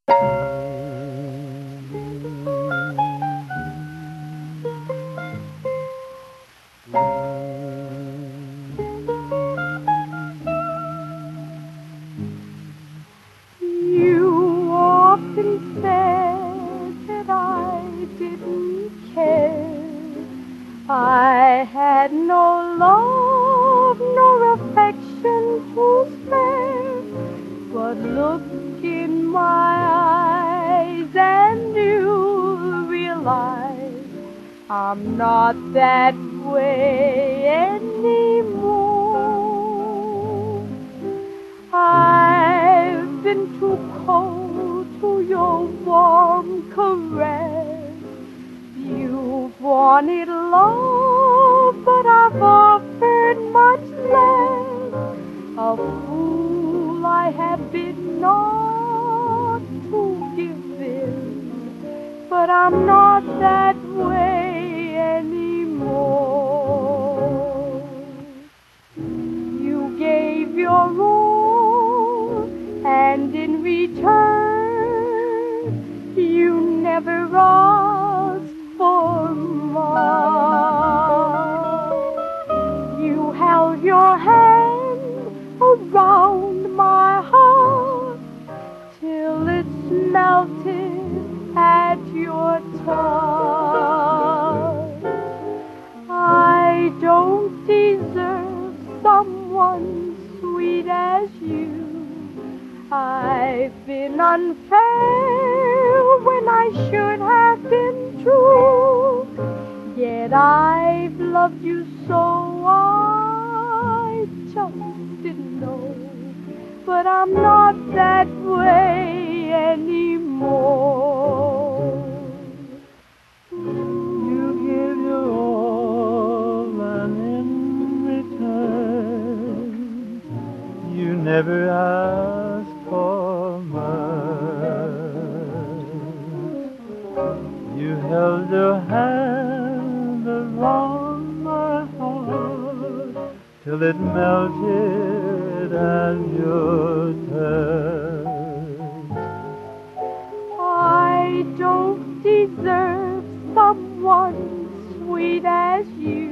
You often said that I didn't care. I had no love nor affection to spare. But look in my eyes and you'll realize I'm not that way anymore. I've been too cold to your warm caress. You've wanted love, but I've offered much less. A fool I have been not to give in, but I'm not that way anymore. You gave your all, and in return, you never asked for more. You held your hand around my heart till it's melted at your touch. I don't deserve someone sweet as you. I've been unfair when I should have been true. Yet I've loved you so I just didn't know. But I'm not that way anymore. You give your all, and in return, you never ask for much. You held your hand around my heart till it melted at your touch. I don't deserve someone sweet as you.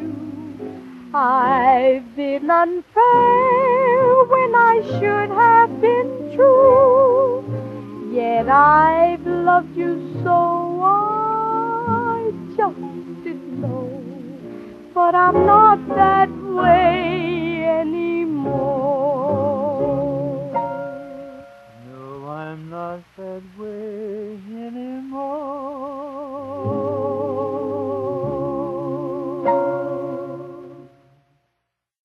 I've been unfair when I should have been true. Yet I've loved you so I just didn't know. But I'm not that way anymore. No, I'm not that way anymore.